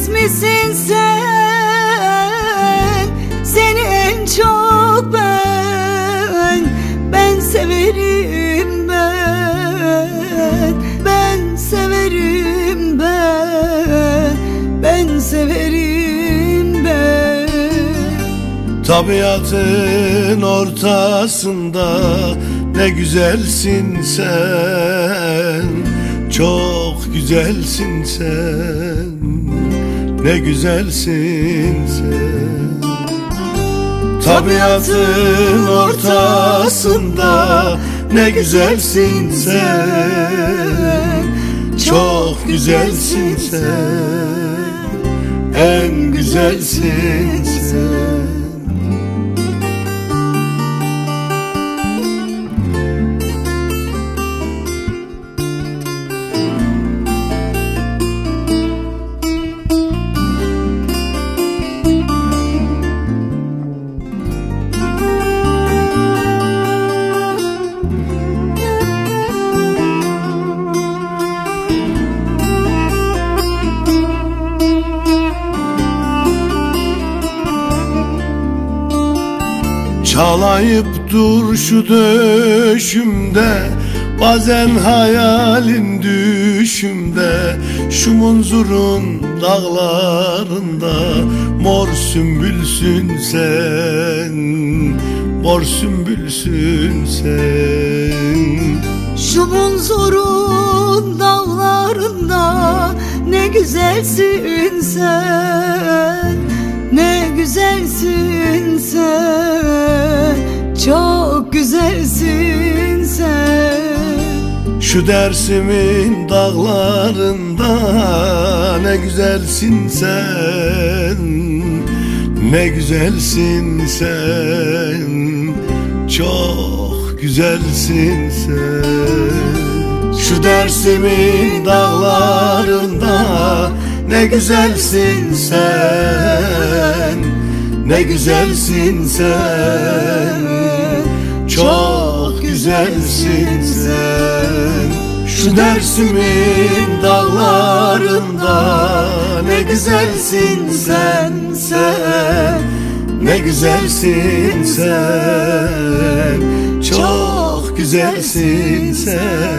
Bilmez misin sen, seni en çok ben severim ben severim ben severim ben. Tabiatın ortasında ne güzelsin sen, çok güzelsin sen, ne güzelsin sen. Tabiatın ortasında ne güzelsin sen, çok güzelsin sen, en güzelsin sen. Çalayıp dur şu döşümde, bazen hayalin düşümde. Şu munzurun dağlarında mor sümbülsün sen, mor sümbülsün sen. Şu munzurun dağlarında ne güzelsin sen, ne güzelsin sen, çok güzelsin sen. Şu Dersim'in dağlarında ne güzelsin sen, ne güzelsin sen, çok güzelsin sen. Şu Dersim'in dağlarında ne güzelsin sen, ne güzelsin sen, çok güzelsin sen. Şu Dersim'in dağlarında ne güzelsin sen, ne güzelsin sen, çok güzelsin sen,